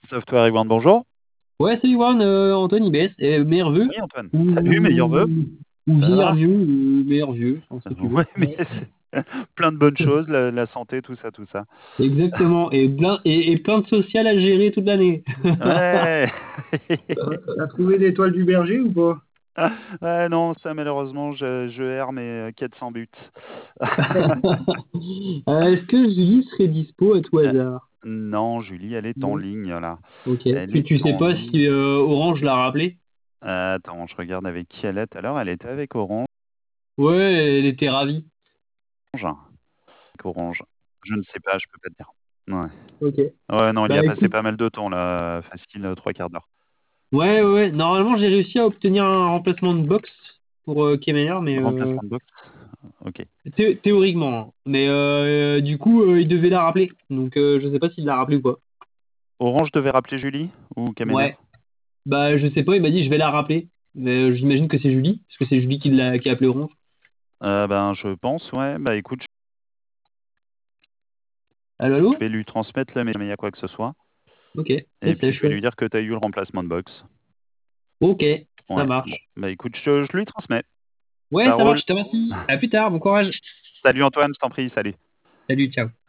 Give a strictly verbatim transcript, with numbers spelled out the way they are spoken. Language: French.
Software One, bonjour. Ouais, salut Warren, euh, Antoine Ibès, et meilleur vœu, Oui, Antoine. ou, Salut, meilleurs vœux. ou Ça vieillard va? vieux, ou meilleur vieux, enfin, ce que tu veux. Ouais, mais c'est plein de bonnes choses, la, la santé, tout ça, tout ça. Exactement, et plein, et, et plein de social à gérer toute l'année. Ouais. T'as trouvé l'étoile du berger ou pas? Ouais, non, ça malheureusement, je, je erre mes quatre cents buts. Euh, Est-ce que Julie serait dispo à tout Euh, hasard? Non, Julie, elle est en Non. ligne là. Ok. Elle Tu, est tu sais en pas ligne. si euh, Orange l'a rappelé? Euh, attends, je regarde avec qui elle est. Alors, elle était avec Orange. Ouais, elle était ravie. Avec Orange. Je ne sais pas, je peux pas te dire. Ouais. Ok. Ouais, non, il y Bah a passé écoute, pas mal de temps là, facile, euh, trois quarts d'heure. ouais, ouais, ouais. Normalement j'ai réussi à obtenir un remplacement de box pour euh, Kemener, mais euh, Remplacement de box. Ok. Thé- théoriquement, hein. Mais euh, du coup, euh, il devait la rappeler. Donc, euh, je sais pas s'il l'a rappelé ou pas. Orange devait rappeler Julie ou Kemener? Ouais. Bah, je sais pas, il m'a dit, je vais la rappeler. Mais euh, j'imagine que c'est Julie, parce que c'est Julie qui l'a qui a appelé Orange. Euh, ben, je pense, ouais. Bah, écoute, Allô, je allô? vais lui transmettre là, mais il y a quoi que ce soit. Ok, Et c'est puis, je sèche. vais lui dire que tu as eu le remplacement de box. Ok, ça Ouais. Bon, marche. bah, écoute, je, je lui transmets. Ouais, Ça ça marche, roule. je te remercie. À plus tard, bon courage. Salut Antoine, je t'en prie, salut. Salut, ciao.